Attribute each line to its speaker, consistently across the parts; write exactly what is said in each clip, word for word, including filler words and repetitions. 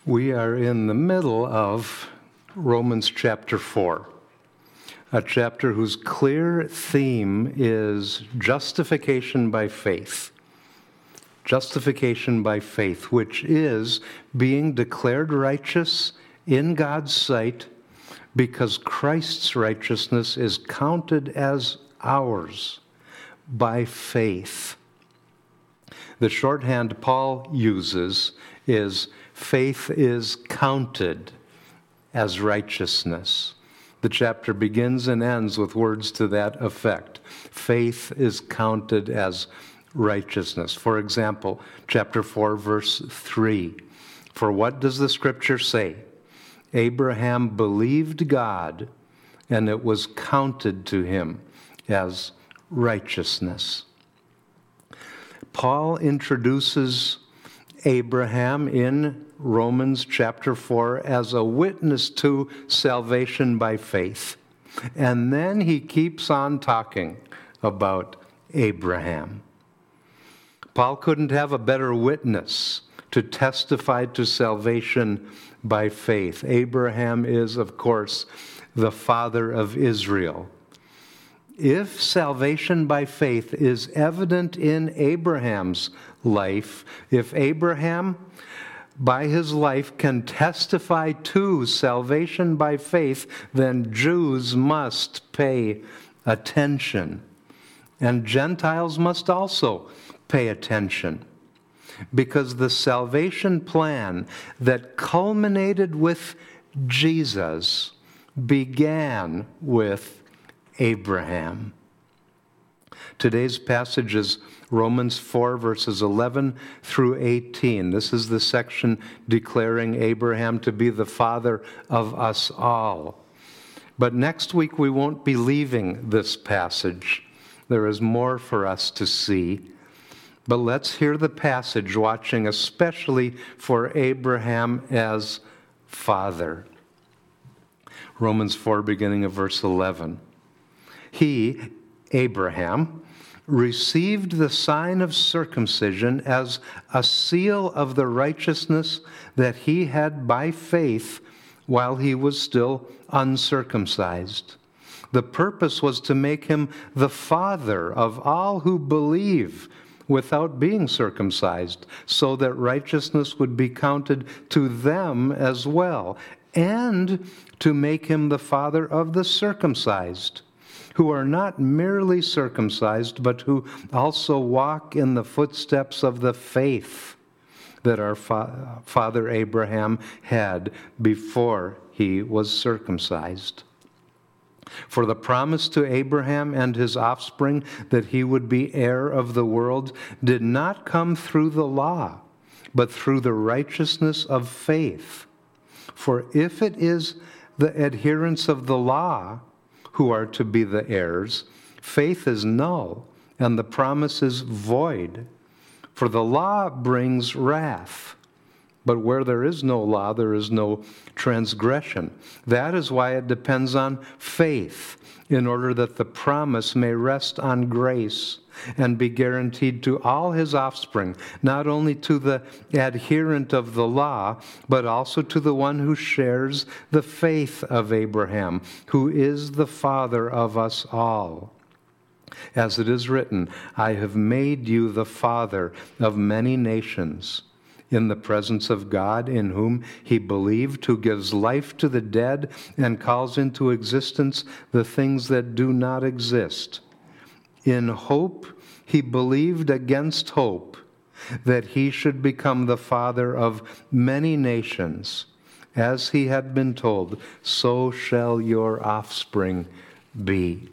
Speaker 1: We are in the middle of Romans chapter four, a chapter whose clear theme is justification by faith. Justification by faith, which is being declared righteous in God's sight because Christ's righteousness is counted as ours by faith. The shorthand Paul uses is faith is counted as righteousness. The chapter begins and ends with words to that effect. Faith is counted as righteousness. For example, chapter four, verse three. For what does the scripture say? Abraham believed God, and it was counted to him as righteousness. Paul introduces Abraham in Romans chapter four as a witness to salvation by faith. And then he keeps on talking about Abraham. Paul couldn't have a better witness to testify to salvation by faith. Abraham is, of course, the father of Israel. If salvation by faith is evident in Abraham's life, if Abraham, by his life, can testify to salvation by faith, then Jews must pay attention. And Gentiles must also pay attention. Because the salvation plan that culminated with Jesus began with Abraham. Today's passage is Romans four, verses eleven through eighteen. This is the section declaring Abraham to be the father of us all. But next week we won't be leaving this passage. There is more for us to see. But let's hear the passage, watching especially for Abraham as father. Romans four, beginning of verse eleven. He, Abraham, received the sign of circumcision as a seal of the righteousness that he had by faith while he was still uncircumcised. The purpose was to make him the father of all who believe without being circumcised, so that righteousness would be counted to them as well, and to make him the father of the circumcised, who are not merely circumcised, but who also walk in the footsteps of the faith that our fa- father Abraham had before he was circumcised. For the promise to Abraham and his offspring that he would be heir of the world did not come through the law, but through the righteousness of faith. For if it is the adherents of the law who are to be the heirs, faith is null, and the promise is void. For the law brings wrath, but where there is no law, there is no transgression. That is why it depends on faith, in order that the promise may rest on grace and be guaranteed to all his offspring, not only to the adherent of the law, but also to the one who shares the faith of Abraham, who is the father of us all. As it is written, I have made you the father of many nations, in the presence of God, in whom he believed, who gives life to the dead and calls into existence the things that do not exist. In hope, he believed against hope that he should become the father of many nations. As he had been told, so shall your offspring be.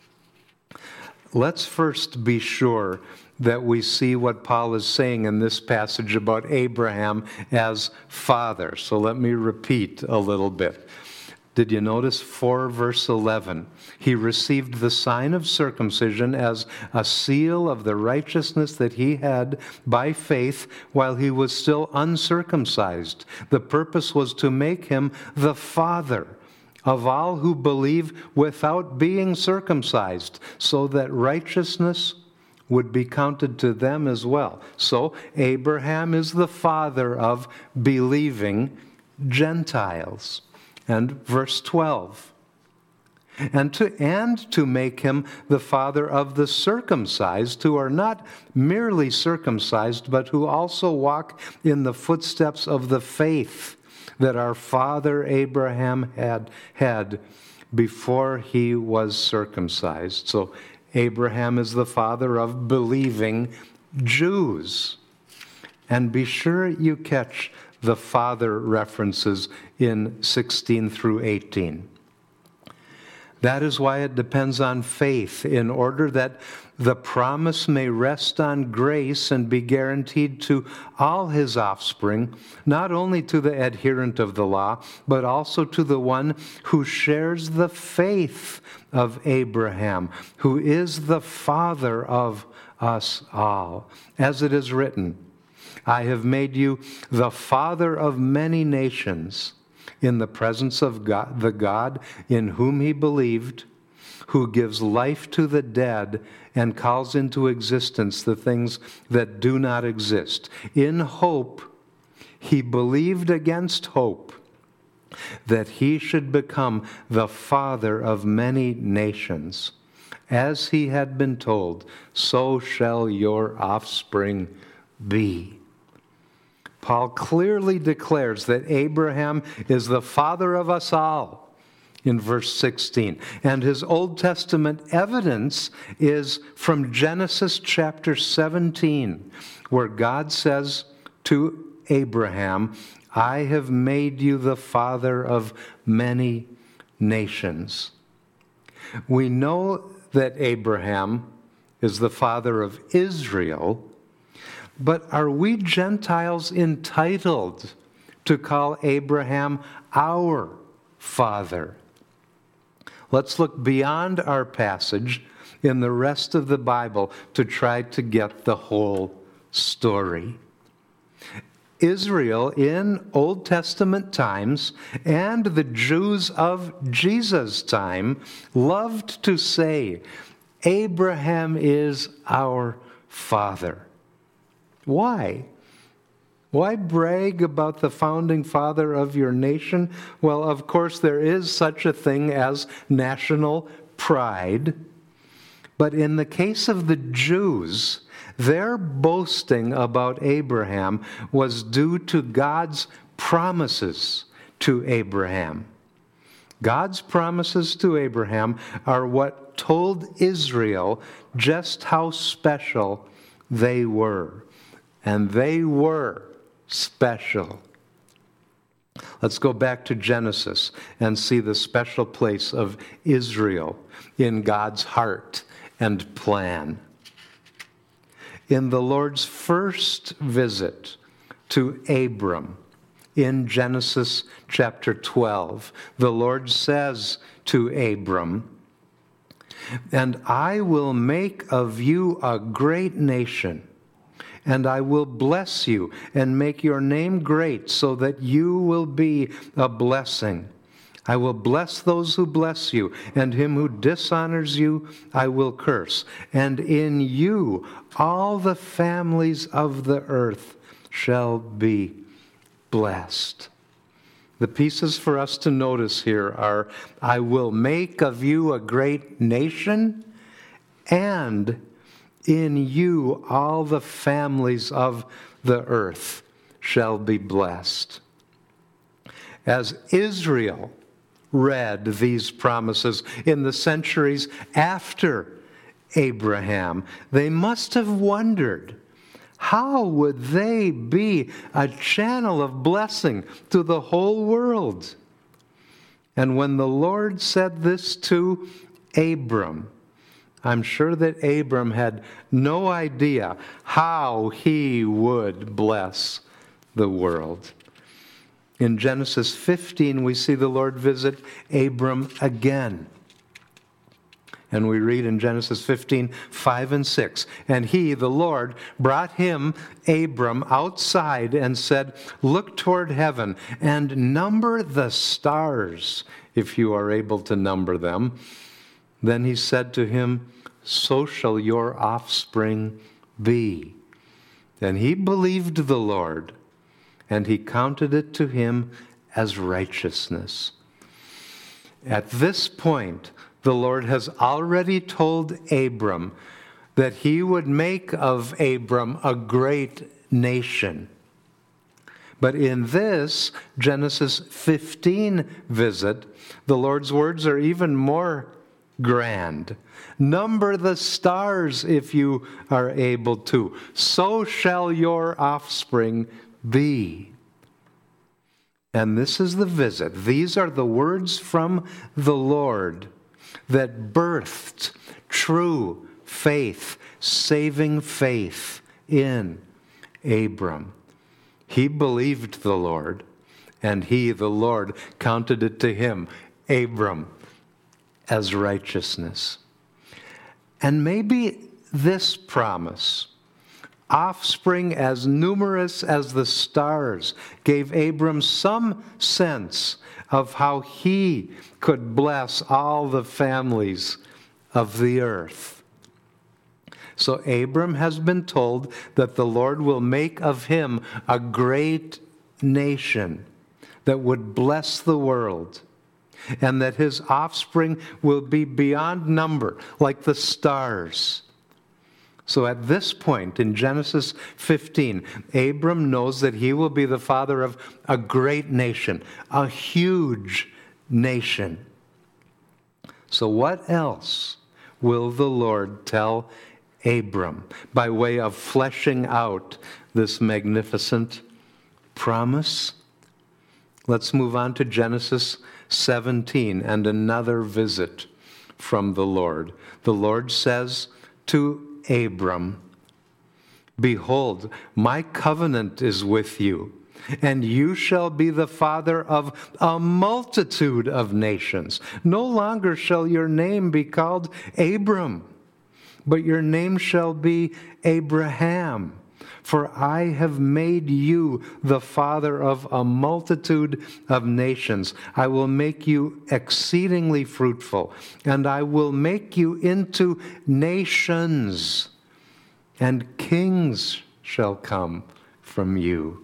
Speaker 1: Let's first be sure that we see what Paul is saying in this passage about Abraham as father. So let me repeat a little bit. Did you notice four verse eleven? He received the sign of circumcision as a seal of the righteousness that he had by faith while he was still uncircumcised. The purpose was to make him the father of all who believe without being circumcised, so that righteousness would be counted to them as well. So Abraham is the father of believing Gentiles. And verse twelve. And to, and to make him the father of the circumcised, who are not merely circumcised, but who also walk in the footsteps of the faith that our father Abraham had had before he was circumcised. So Abraham is the father of believing Jews. And be sure you catch the father references in sixteen through eighteen. That is why it depends on faith, in order that the promise may rest on grace and be guaranteed to all his offspring, not only to the adherent of the law, but also to the one who shares the faith of Abraham, who is the father of us all. As it is written, I have made you the father of many nations, in the presence of God, the God in whom he believed, who gives life to the dead and calls into existence the things that do not exist. In hope, he believed against hope that he should become the father of many nations. As he had been told, so shall your offspring be. Paul clearly declares that Abraham is the father of us all in verse sixteen. And his Old Testament evidence is from Genesis chapter seventeen, where God says to Abraham, I have made you the father of many nations. We know that Abraham is the father of Israel. But are we Gentiles entitled to call Abraham our father? Let's look beyond our passage in the rest of the Bible to try to get the whole story. Israel in Old Testament times and the Jews of Jesus' time loved to say, Abraham is our father. Why? Why brag about the founding father of your nation? Well, of course, there is such a thing as national pride. But in the case of the Jews, their boasting about Abraham was due to God's promises to Abraham. God's promises to Abraham are what told Israel just how special they were. And they were special. Let's go back to Genesis and see the special place of Israel in God's heart and plan. In the Lord's first visit to Abram in Genesis chapter twelve, the Lord says to Abram, and I will make of you a great nation, and I will bless you and make your name great so that you will be a blessing. I will bless those who bless you, and him who dishonors you I will curse. And in you all the families of the earth shall be blessed. The pieces for us to notice here are, I will make of you a great nation, and in you all the families of the earth shall be blessed. As Israel read these promises in the centuries after Abraham, they must have wondered, how would they be a channel of blessing to the whole world? And when the Lord said this to Abram, I'm sure that Abram had no idea how he would bless the world. In Genesis fifteen, we see the Lord visit Abram again. And we read in Genesis fifteen, five and six, and he, the Lord, brought him, Abram, outside and said, look toward heaven and number the stars, if you are able to number them. Then he said to him, so shall your offspring be. And he believed the Lord, and he counted it to him as righteousness. At this point, the Lord has already told Abram that he would make of Abram a great nation. But in this Genesis fifteen visit, the Lord's words are even more grand. Number the stars if you are able to. So shall your offspring be. And this is the visit. These are the words from the Lord that birthed true faith, saving faith in Abram. He believed the Lord, and he, the Lord, counted it to him, Abram, as righteousness. And maybe this promise, offspring as numerous as the stars, gave Abram some sense of how he could bless all the families of the earth. So Abram has been told that the Lord will make of him a great nation that would bless the world, and that his offspring will be beyond number, like the stars. So at this point in Genesis fifteen, Abram knows that he will be the father of a great nation, a huge nation. So what else will the Lord tell Abram by way of fleshing out this magnificent promise? Let's move on to Genesis seventeen and another visit from the Lord. The Lord says to Abram, "Behold, my covenant is with you, and you shall be the father of a multitude of nations. No longer shall your name be called Abram, but your name shall be Abraham. For I have made you the father of a multitude of nations. I will make you exceedingly fruitful, and I will make you into nations, and kings shall come from you."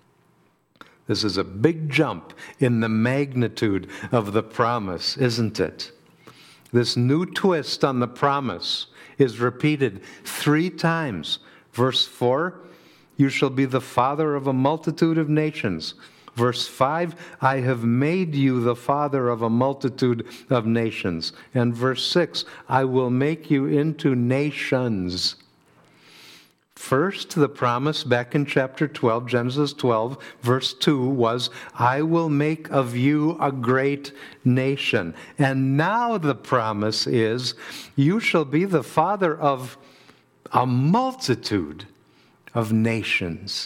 Speaker 1: This is a big jump in the magnitude of the promise, isn't it? This new twist on the promise is repeated three times. Verse four, "You shall be the father of a multitude of nations." Verse five, "I have made you the father of a multitude of nations." And verse six, "I will make you into nations." First, the promise back in chapter twelve, Genesis twelve, verse two was, "I will make of you a great nation." And now the promise is, "You shall be the father of a multitude of nations."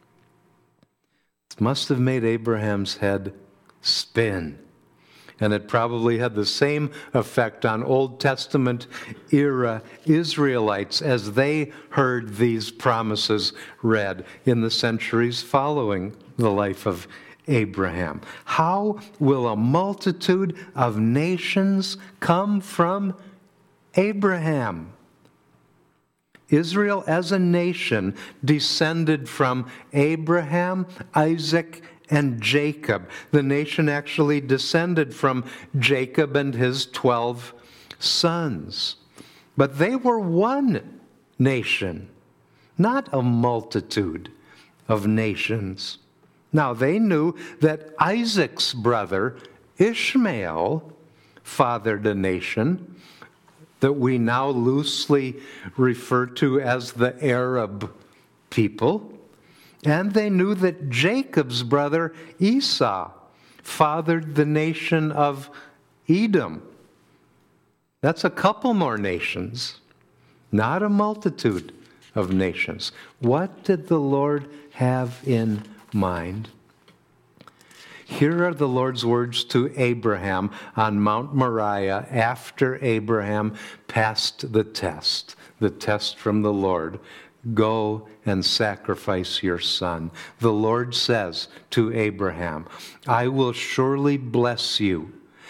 Speaker 1: It must have made Abraham's head spin. And it probably had the same effect on Old Testament era Israelites as they heard these promises read in the centuries following the life of Abraham. How will a multitude of nations come from Abraham? Israel as a nation descended from Abraham, Isaac, and Jacob. The nation actually descended from Jacob and his twelve sons. But they were one nation, not a multitude of nations. Now they knew that Isaac's brother, Ishmael, fathered a nation that we now loosely refer to as the Arab people. And they knew that Jacob's brother Esau fathered the nation of Edom. That's a couple more nations, not a multitude of nations. What did the Lord have in mind? Here are the Lord's words to Abraham on Mount Moriah after Abraham passed the test, the test from the Lord. "Go and sacrifice your son." The Lord says to Abraham, "I will surely bless you,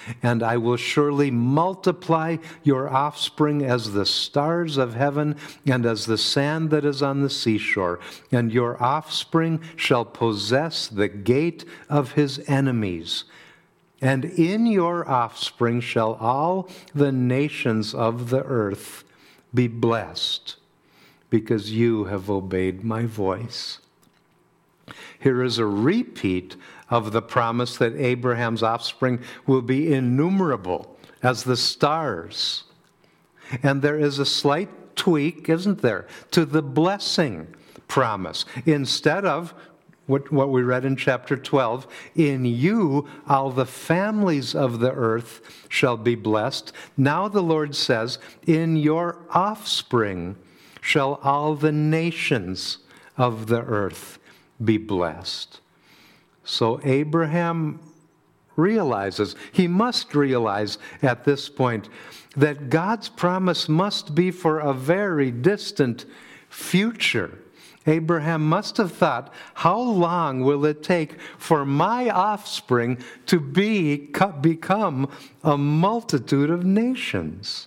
Speaker 1: And I will surely multiply your offspring as the stars of heaven and as the sand that is on the seashore. And your offspring shall possess the gate of his enemies. And in your offspring shall all the nations of the earth be blessed, because you have obeyed my voice. Here is a repeat of the promise that Abraham's offspring will be innumerable as the stars. And there is a slight tweak, isn't there, to the blessing promise. Instead of what, what we read in chapter twelve, in you all the families of the earth shall be blessed. Now the Lord says, in your offspring shall all the nations of the earth be blessed. So Abraham realizes, he must realize at this point, that God's promise must be for a very distant future. Abraham must have thought, how long will it take for my offspring to be, become a multitude of nations?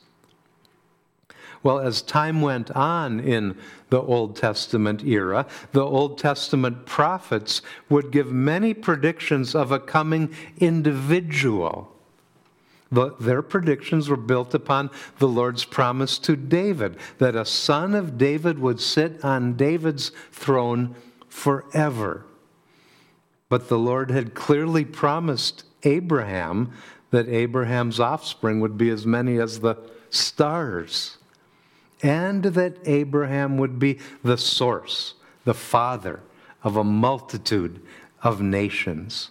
Speaker 1: Well, as time went on in the Old Testament era, the Old Testament prophets would give many predictions of a coming individual. But their predictions were built upon the Lord's promise to David, that a son of David would sit on David's throne forever. But the Lord had clearly promised Abraham that Abraham's offspring would be as many as the stars, and that Abraham would be the source, the father of a multitude of nations.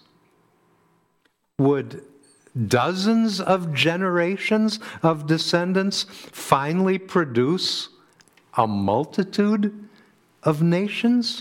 Speaker 1: Would dozens of generations of descendants finally produce a multitude of nations?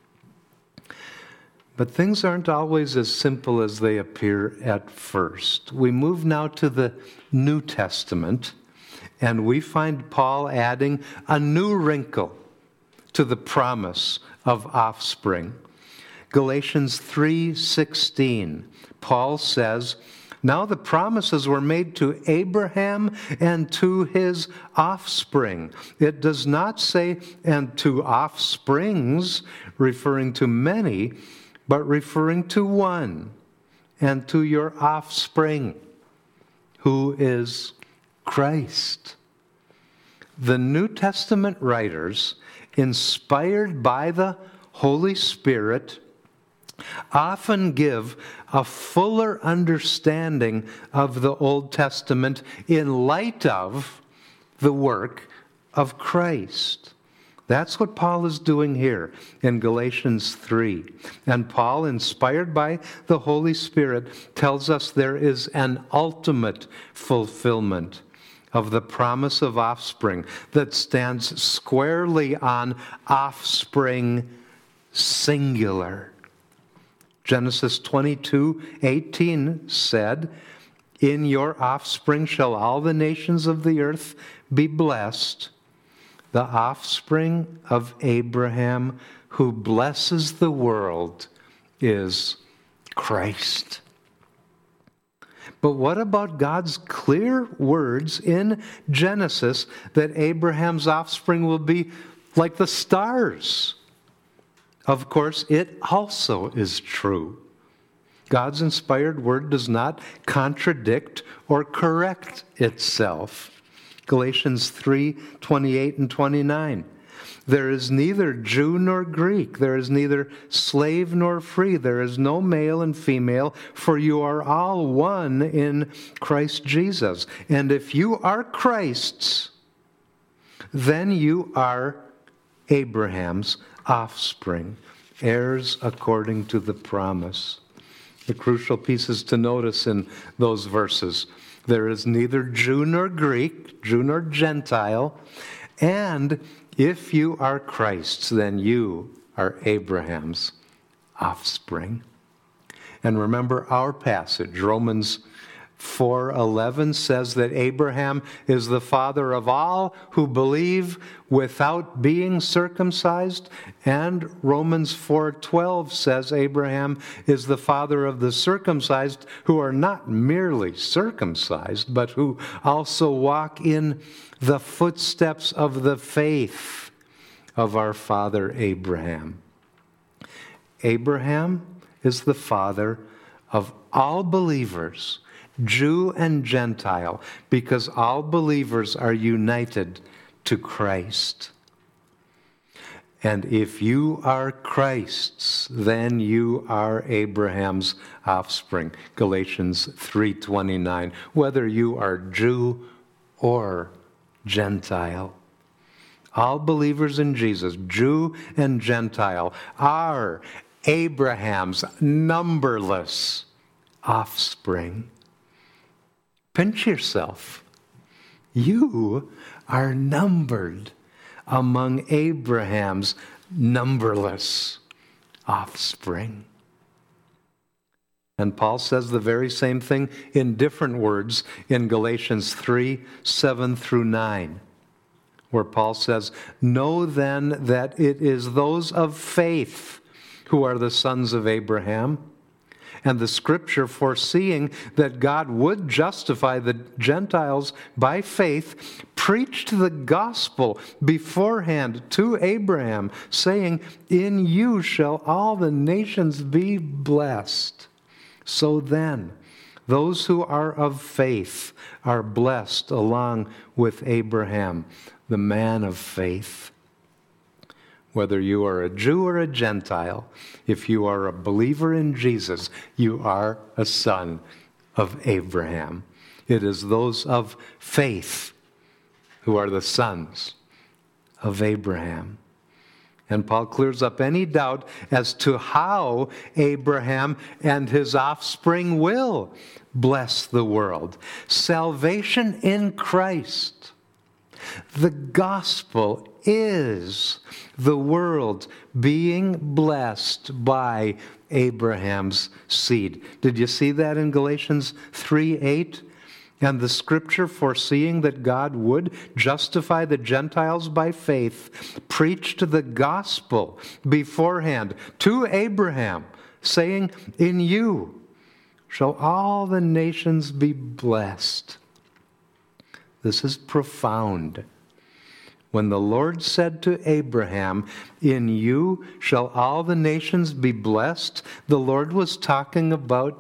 Speaker 1: But things aren't always as simple as they appear at first. We move now to the New Testament, and we find Paul adding a new wrinkle to the promise of offspring. Galatians three sixteen, Paul says, now the promises were made to Abraham and to his offspring. It does not say, and to offsprings, referring to many, but referring to one, and to your offspring, who is Christ. The New Testament writers, inspired by the Holy Spirit, often give a fuller understanding of the Old Testament in light of the work of Christ. That's what Paul is doing here in Galatians three. And Paul, inspired by the Holy Spirit, tells us there is an ultimate fulfillment of the promise of offspring that stands squarely on offspring singular. Genesis twenty-two eighteen said, in your offspring shall all the nations of the earth be blessed. The offspring of Abraham who blesses the world is Christ. But what about God's clear words in Genesis that Abraham's offspring will be like the stars? Of course, it also is true. God's inspired word does not contradict or correct itself. Galatians three twenty-eight and twenty-nine. There is neither Jew nor Greek. There is neither slave nor free. There is no male and female, for you are all one in Christ Jesus. And if you are Christ's, then you are Abraham's offspring, heirs according to the promise. The crucial pieces to notice in those verses: there is neither Jew nor Greek, Jew nor Gentile, and if you are Christ's, then you are Abraham's offspring. And remember our passage, Romans four eleven says that Abraham is the father of all who believe without being circumcised. And Romans four twelve says Abraham is the father of the circumcised who are not merely circumcised, but who also walk in the footsteps of the faith of our father Abraham. Abraham is the father of all believers, Jew and Gentile, because all believers are united to Christ. And if you are Christ's, then you are Abraham's offspring. Galatians three twenty-nine, whether you are Jew or Gentile. All believers in Jesus, Jew and Gentile, are Abraham's numberless offspring. Pinch yourself. You are numbered among Abraham's numberless offspring. And Paul says the very same thing in different words in Galatians three, seven through nine, where Paul says, "Know then that it is those of faith who are the sons of Abraham. And the Scripture, foreseeing that God would justify the Gentiles by faith, preached the gospel beforehand to Abraham, saying, 'In you shall all the nations be blessed.' So then, those who are of faith are blessed along with Abraham, the man of faith." Whether you are a Jew or a Gentile, if you are a believer in Jesus, you are a son of Abraham. It is those of faith who are the sons of Abraham. And Paul clears up any doubt as to how Abraham and his offspring will bless the world. Salvation in Christ. The gospel is the world being blessed by Abraham's seed. Did you see that in Galatians three eight? And the Scripture, foreseeing that God would justify the Gentiles by faith, preached the gospel beforehand to Abraham, saying, "In you shall all the nations be blessed." This is profound. When the Lord said to Abraham, "In you shall all the nations be blessed," the Lord was talking about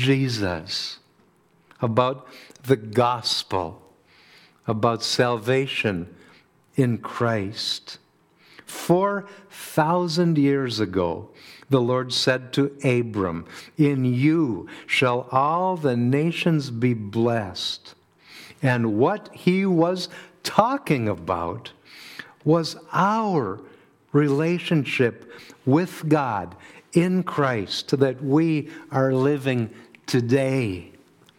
Speaker 1: Jesus, about the gospel, about salvation in Christ. Four thousand years ago, the Lord said to Abram, "In you shall all the nations be blessed." And what he was talking about was our relationship with God in Christ that we are living today.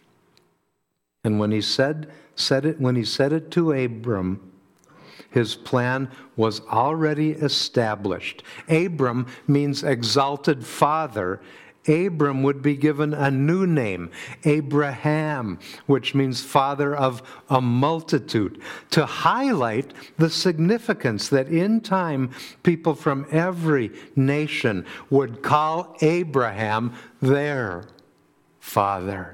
Speaker 1: And when he said, said it, when he said it to Abram, his plan was already established. Abram means exalted father. Abram would be given a new name, Abraham, which means father of a multitude, to highlight the significance that in time people from every nation would call Abraham their father.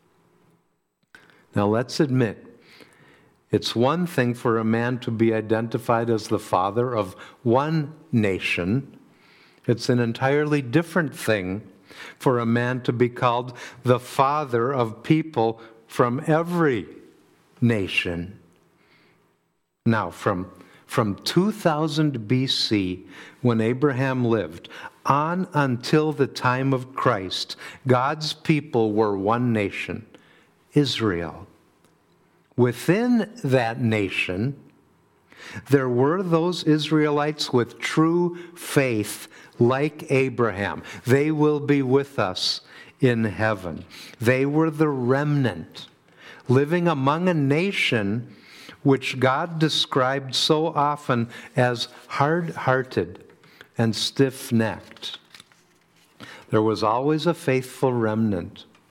Speaker 1: Now let's admit, it's one thing for a man to be identified as the father of one nation. It's an entirely different thing for a man to be called the father of people from every nation. Now, from, from two thousand B C, when Abraham lived, on until the time of Christ, God's people were one nation, Israel. Within that nation, there were those Israelites with true faith like Abraham. They will be with us in heaven. They were the remnant, living among a nation which God described so often as hard-hearted and stiff-necked. There was always a faithful remnant,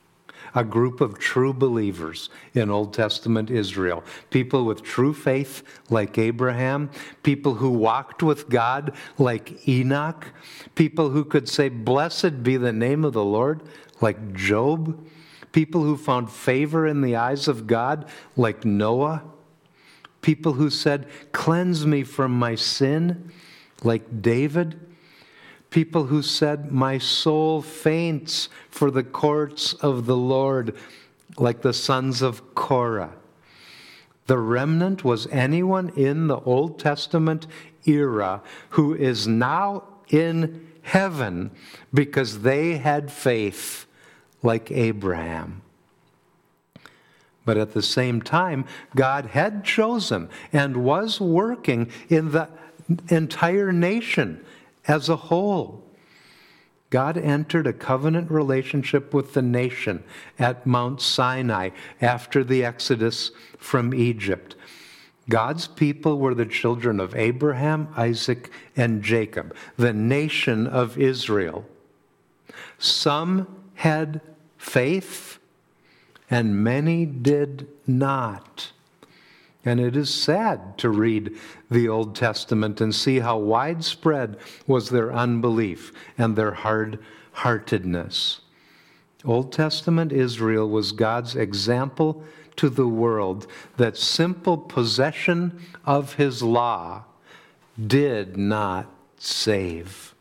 Speaker 1: a group of true believers in Old Testament Israel. People with true faith like Abraham, people who walked with God like Enoch, people who could say, "Blessed be the name of the Lord," like Job, people who found favor in the eyes of God like Noah, people who said, "Cleanse me from my sin," like David, people who said, "My soul faints for the courts of the Lord," like the sons of Korah. The remnant was anyone in the Old Testament era who is now in heaven because they had faith like Abraham. But at the same time, God had chosen and was working in the entire nation as a whole. God entered a covenant relationship with the nation at Mount Sinai after the Exodus from Egypt. God's people were the children of Abraham, Isaac, and Jacob, the nation of Israel. Some had faith, and many did not. And it is sad to read the Old Testament and see how widespread was their unbelief and their hard-heartedness. Old Testament Israel was God's example to the world that simple possession of His law did not save.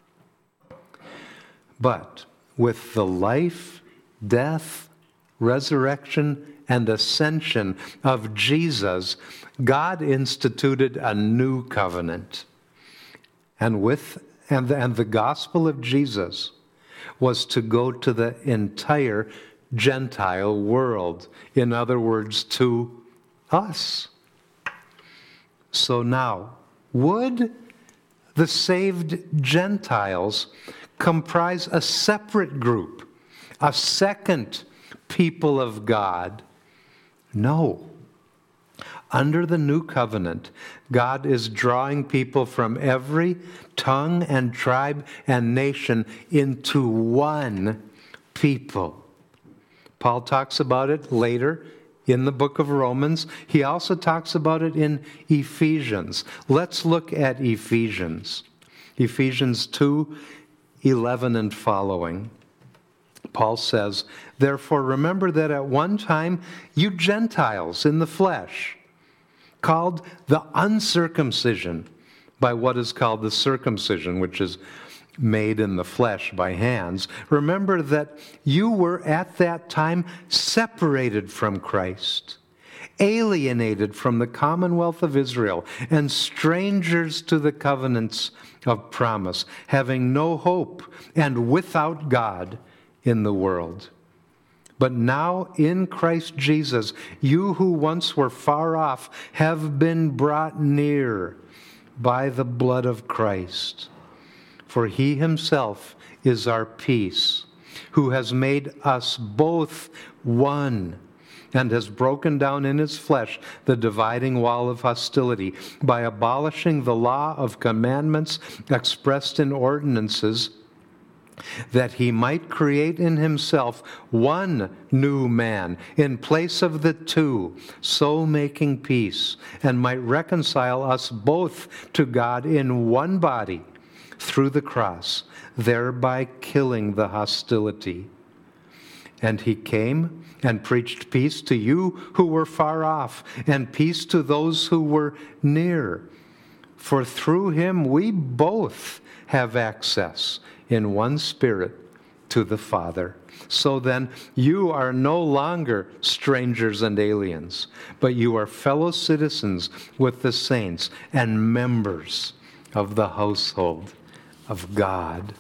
Speaker 1: But with the life, death, resurrection, and ascension of Jesus, God instituted a new covenant. And with and the, and the gospel of Jesus was to go to the entire Gentile world. In other words, to us. So now, would the saved Gentiles comprise a separate group, a second people of God? No. Under the new covenant, God is drawing people from every tongue and tribe and nation into one people. Paul talks about it later in the book of Romans. He also talks about it in Ephesians. Let's look at Ephesians. Ephesians two, eleven and following. Paul says, "Therefore remember that at one time you Gentiles in the flesh, called the uncircumcision by what is called the circumcision, which is made in the flesh by hands. Remember that you were at that time separated from Christ, alienated from the commonwealth of Israel, and strangers to the covenants of promise, having no hope and without God in the world. But now in Christ Jesus, you who once were far off have been brought near by the blood of Christ. For He Himself is our peace, who has made us both one, and has broken down in His flesh the dividing wall of hostility by abolishing the law of commandments expressed in ordinances, that He might create in Himself one new man in place of the two, so making peace, and might reconcile us both to God in one body through the cross, thereby killing the hostility. And He came and preached peace to you who were far off, and peace to those who were near. For through Him we both have access in one Spirit to the Father. So then, you are no longer strangers and aliens, but you are fellow citizens with the saints and members of the household of God."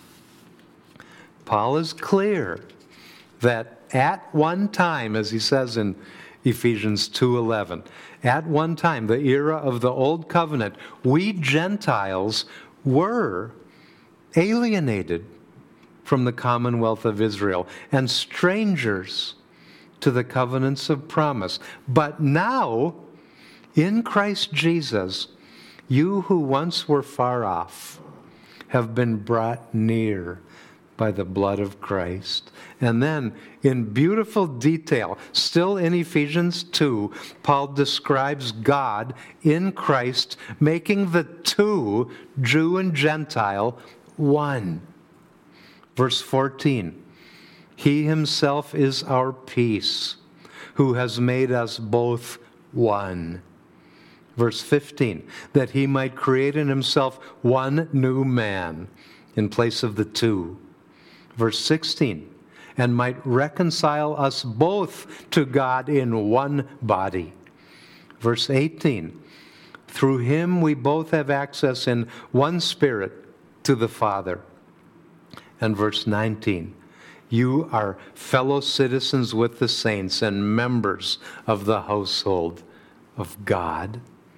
Speaker 1: Paul is clear that at one time, as he says in Ephesians two eleven, at one time, the era of the Old Covenant, we Gentiles were alienated from the commonwealth of Israel and strangers to the covenants of promise. But now, in Christ Jesus, you who once were far off have been brought near by the blood of Christ. And then, in beautiful detail, still in Ephesians two, Paul describes God in Christ making the two, Jew and Gentile, one. Verse fourteen, He himself is our peace, who has made us both one. Verse fifteen, that he might create in himself one new man in place of the two. Verse sixteen, and might reconcile us both to God in one body. Verse eighteen, through him we both have access in one Spirit to the Father. And verse nineteen, you are fellow citizens with the saints and members of the household of God.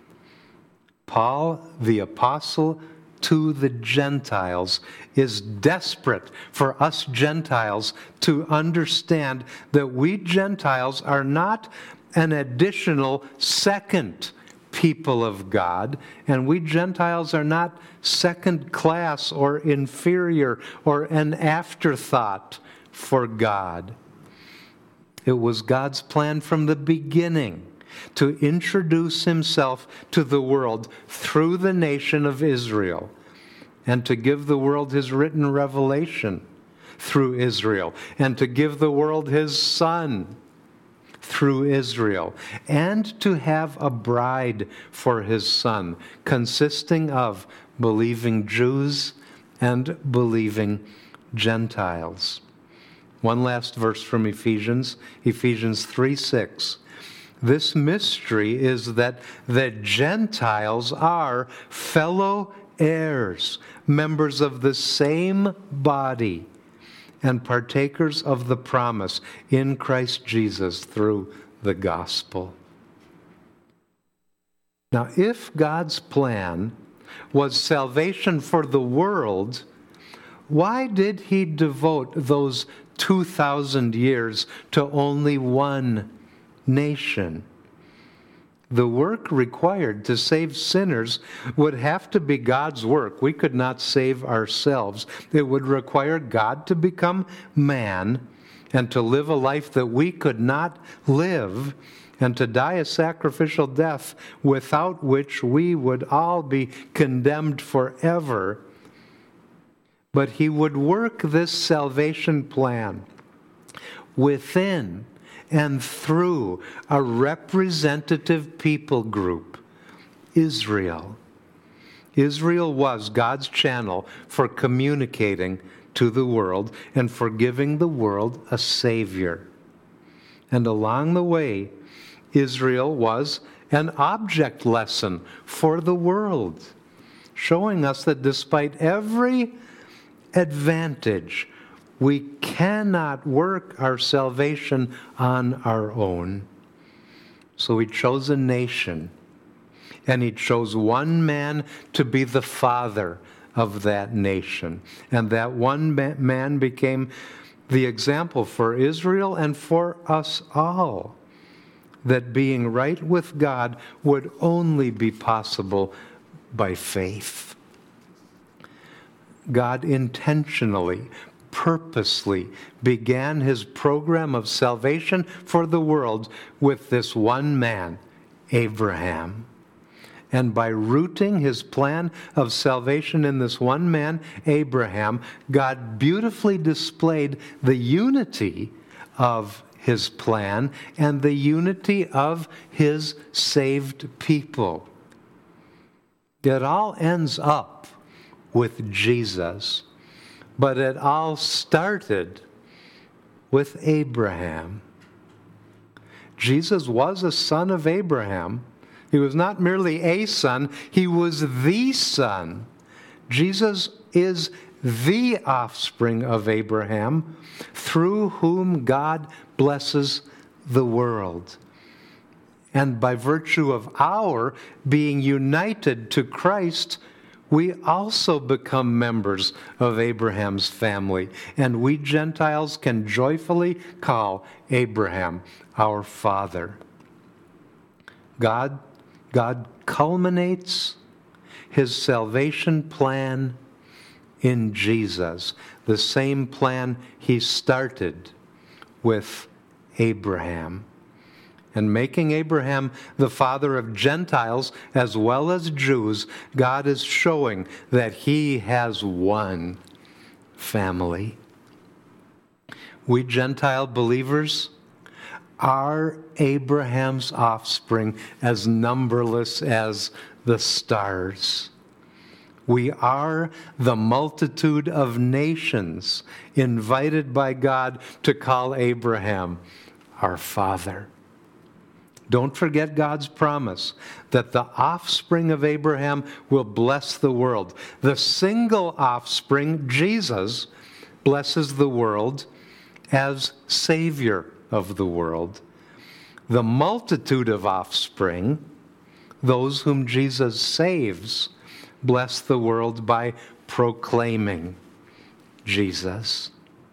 Speaker 1: Paul, the apostle to the Gentiles, is desperate for us Gentiles to understand that we Gentiles are not an additional second people of God, and we Gentiles are not second class or inferior or an afterthought for God. It was God's plan from the beginning to introduce himself to the world through the nation of Israel, and to give the world his written revelation through Israel, and to give the world his Son through Israel, and to have a bride for his Son, consisting of believing Jews and believing Gentiles. One last verse from Ephesians, Ephesians three six. This mystery is that the Gentiles are fellow heirs, members of the same body, and partakers of the promise in Christ Jesus through the gospel. Now, if God's plan was salvation for the world, why did he devote those two thousand years to only one nation? The work required to save sinners would have to be God's work. We could not save ourselves. It would require God to become man and to live a life that we could not live, and to die a sacrificial death without which we would all be condemned forever. But he would work this salvation plan within and through a representative people group, Israel. Israel was God's channel for communicating to the world and for giving the world a Savior. And along the way, Israel was an object lesson for the world, showing us that despite every advantage, we cannot work our salvation on our own. So he chose a nation, and he chose one man to be the father of that nation. And that one man became the example for Israel and for us all, that being right with God would only be possible by faith. God intentionally, purposely began his program of salvation for the world with this one man, Abraham. And by rooting his plan of salvation in this one man, Abraham, God beautifully displayed the unity of his plan and the unity of his saved people. It all ends up with Jesus, but it all started with Abraham. Jesus was a son of Abraham. He was not merely a son, he was the son. Jesus is the offspring of Abraham, through whom God blesses the world. And by virtue of our being united to Christ, we also become members of Abraham's family, and we Gentiles can joyfully call Abraham our father. God, God culminates his salvation plan in Jesus, the same plan he started with Abraham. And making Abraham the father of Gentiles as well as Jews, God is showing that he has one family. We Gentile believers are Abraham's offspring, as numberless as the stars. We are the multitude of nations invited by God to call Abraham our father. Don't forget God's promise that the offspring of Abraham will bless the world. The single offspring, Jesus, blesses the world as Savior of the world. The multitude of offspring, those whom Jesus saves, bless the world by proclaiming Jesus.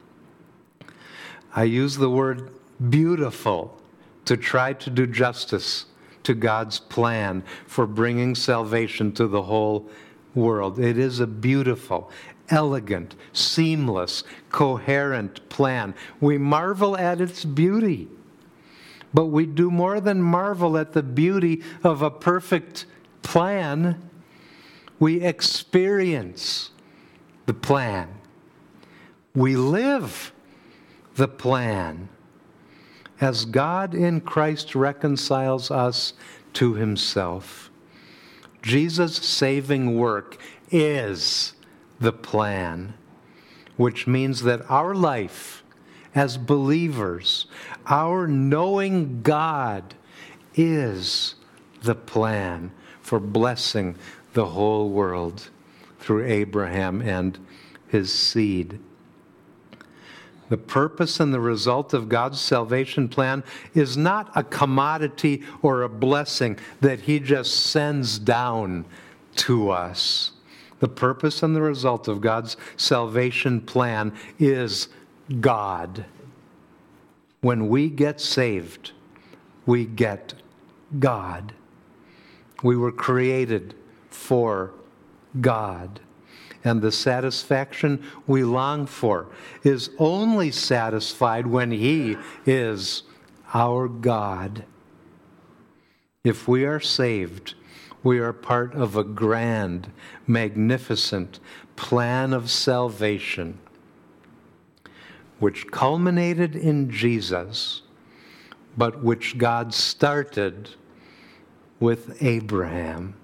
Speaker 1: I use the word beautiful to try to do justice to God's plan for bringing salvation to the whole world. It is a beautiful, elegant, seamless, coherent plan. We marvel at its beauty, but we do more than marvel at the beauty of a perfect plan. We experience the plan. We live the plan as God in Christ reconciles us to himself. Jesus' saving work is the plan, which means that our life as believers, our knowing God, is the plan for blessing the whole world through Abraham and his seed. The purpose and the result of God's salvation plan is not a commodity or a blessing that he just sends down to us. The purpose and the result of God's salvation plan is God. When we get saved, we get God. We were created for God. And the satisfaction we long for is only satisfied when he is our God. If we are saved, we are part of a grand, magnificent plan of salvation, which culminated in Jesus, but which God started with Abraham.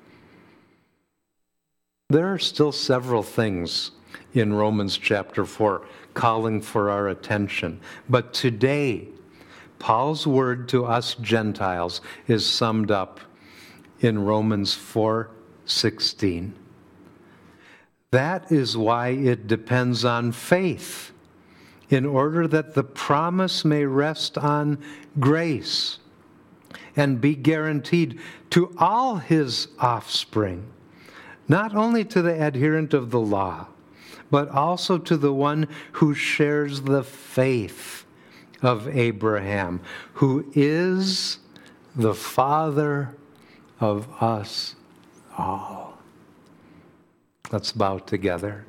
Speaker 1: There are still several things in Romans chapter four calling for our attention. But today, Paul's word to us Gentiles is summed up in Romans four sixteen. That is why it depends on faith, in order that the promise may rest on grace and be guaranteed to all his offspring, not only to the adherent of the law, but also to the one who shares the faith of Abraham, who is the father of us all. Let's bow together.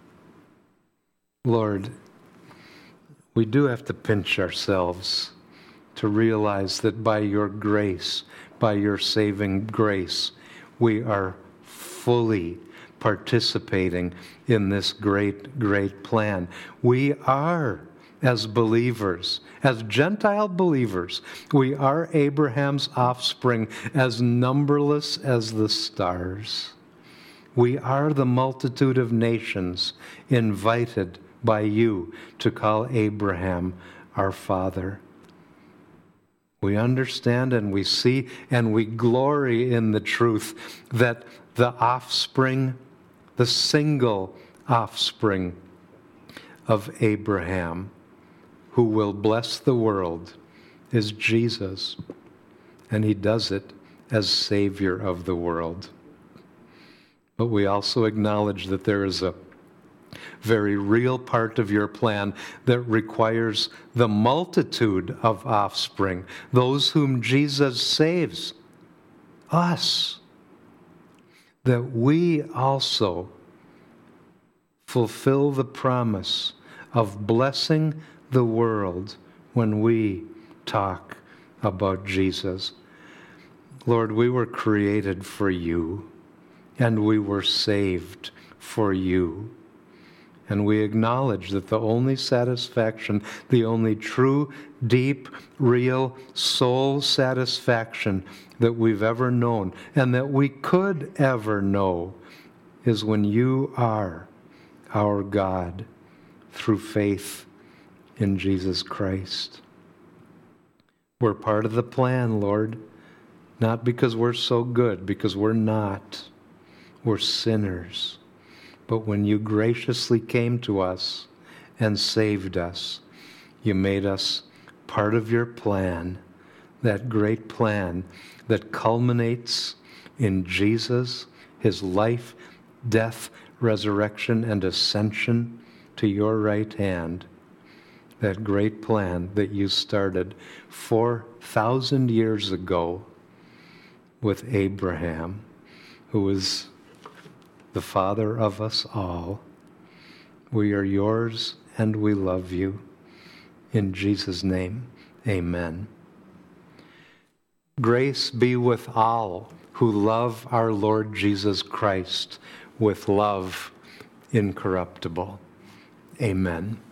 Speaker 1: Lord, we do have to pinch ourselves to realize that by your grace, by your saving grace, we are fully participating in this great, great plan. We are, as believers, as Gentile believers, we are Abraham's offspring, as numberless as the stars. We are the multitude of nations invited by you to call Abraham our father. We understand and we see and we glory in the truth that the offspring, the single offspring of Abraham, who will bless the world, is Jesus. And he does it as Savior of the world. But we also acknowledge that there is a very real part of your plan that requires the multitude of offspring, those whom Jesus saves, us, that we also fulfill the promise of blessing the world when we talk about Jesus. Lord, we were created for you, and we were saved for you. And we acknowledge that the only satisfaction, the only true, deep, real soul satisfaction that we've ever known and that we could ever know is when you are our God through faith in Jesus Christ. We're part of the plan, Lord, not because we're so good, because we're not. We're sinners. But when you graciously came to us and saved us, you made us part of your plan, that great plan that culminates in Jesus, his life, death, resurrection, and ascension to your right hand. That great plan that you started four thousand years ago with Abraham, who was the father of us all. We are yours and we love you. In Jesus' name, amen. Grace be with all who love our Lord Jesus Christ with love incorruptible. Amen.